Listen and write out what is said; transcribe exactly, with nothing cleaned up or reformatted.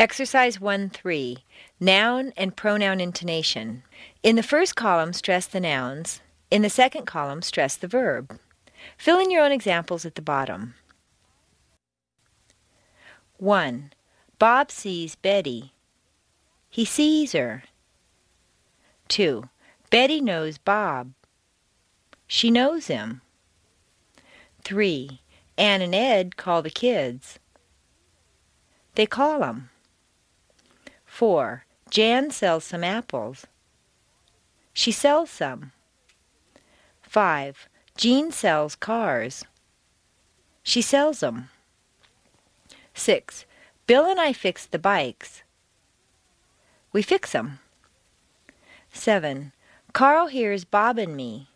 Exercise one three, Noun and pronoun intonation. In the first column, stress the nouns. In the second column, stress the verb. Fill in your own examples at the bottom. one. Bob sees Betty. He sees her. two. Betty knows Bob. She knows him. three. Ann and Ed call the kids. They call 'em. four. Jan sells some apples. She sells some. five. Jean sells cars. She sells 'em. six. Bill and I fix the bikes. We fix 'em. seven. Carl hears Bob and me.